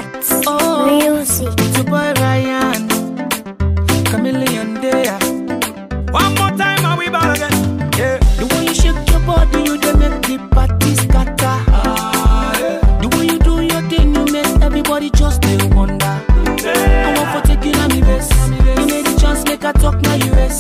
Beats, music. It's your boy Ryan, Chameleon there. One more time and we back again. Yeah. The way you shake your body, you dey make the party scatter. Yeah. The way you do your thing, you make everybody just dey wonder. Yeah. I want for taking on me best. You made the chance, make a talk now US.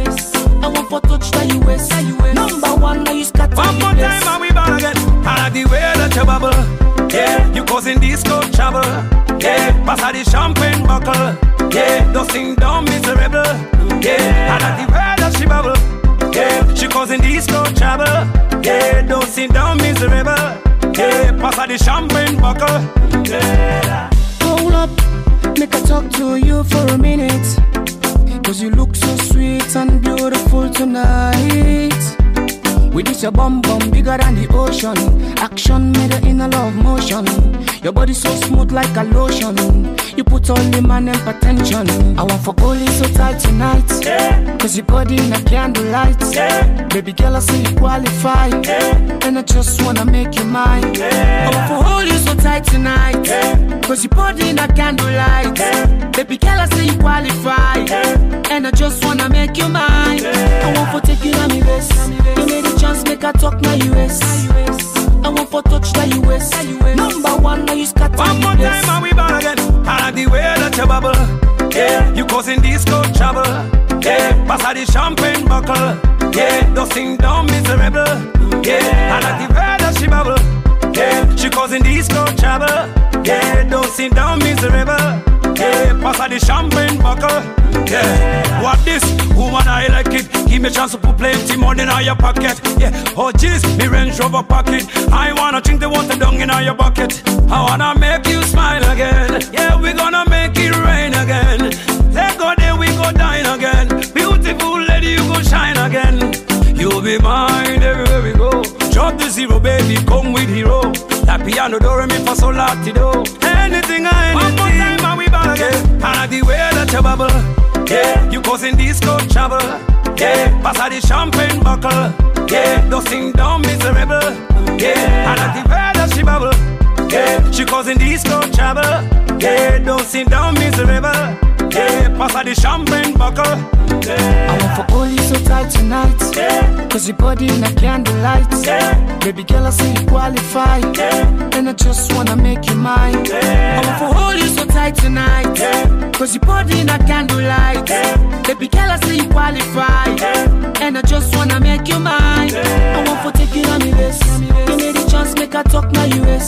I want for touch the US. Number one, now you scatter. One more time and we back again. I like the way that you bubble. Yeah, you causing disco trouble. Yeah, pass out the champagne buckle. Yeah, those things down miserable. Yeah, I like the way that she bubble. Yeah, she causing disco trouble. Yeah, those things down miserable. Yeah, pass out the champagne buckle. Yeah. Hold up, make I talk to you for a minute. Cause you look so sweet and beautiful tonight. With this your bum bum bigger than the ocean. Action made her in a love motion. Your body so smooth like a lotion. You put all the man in potential. I want for hold you so tight tonight. Yeah. Cause your body in a candlelight. Yeah. Baby girl I say you qualify. Yeah. And I just wanna make you mine. Yeah. I want for hold you so tight tonight. Yeah. Cause your body in a candlelight. Yeah. Baby girl I say you qualify. Yeah. And I just wanna make you mine. Yeah. I want for take you on me best. You made a chance, make a talk now US. I want for touch the US. Number one, now you scatter. One more time and we back again. I like the way that you bubble. Yeah, you causing disco trouble. Yeah, pass out the champagne buckle. Yeah, those things down miserable. Yeah, I like the way that she bubble. Yeah, she causing disco trouble. Yeah, those things down miserable. Yeah, pass out the champagne buckle. Yeah, what this? Woman, I like it. Give me a chance to put plenty money in your pocket. Yeah, oh jeez, me Range Rover pocket. I wanna drink the water down in your bucket. I wanna make you smile again. Yeah, we gonna make it rain again. Let go there, we go dine again. Beautiful lady, you go shine again. You'll be mine everywhere we go. Drop the zero, baby, come with hero. That piano do re mi fa sol la ti do. Anything, anything. One more time and we back again. I like the way that you bubble. Yeah, you causing disco trouble. Yeah, pass out the champagne buckle. Yeah, those things down miserable. Yeah, I like the way that she bubble. Yeah, she causing disco trouble. Yeah, those things down miserable. Yeah, pass out the champagne buckle. Yeah. I want for all you so tight tonight. Yeah, cause your body in a candlelight. Yeah, baby girl I say you qualify. Yeah, and I just wanna make you mine. Yeah. I want for all you so tight tonight. Yeah, cause your body in a candlelight. Yeah, baby girl I say you qualify. Yeah, and I just wanna make you mine. Yeah. I want for take you on me best. You made a chance, make a talk now US.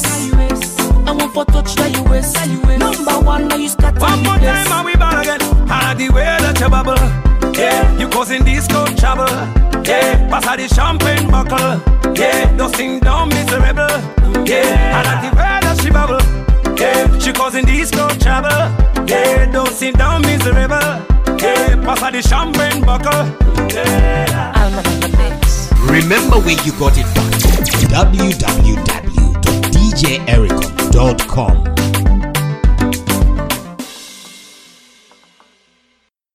I want for touch the US. Number one, now you scatter. One more time and we back again. I like the way that you bubble. Yeah, you causing disco trouble. Yeah, pass out the champagne buckle. Yeah, those things down miserable. Yeah, I like the way that she bubble. Yeah, she causing disco trouble. Yeah, those things down miserable. Yeah, pass out the champagne buckle. Yeah, I'm on the mix. Remember where you got it from. www.djericom.com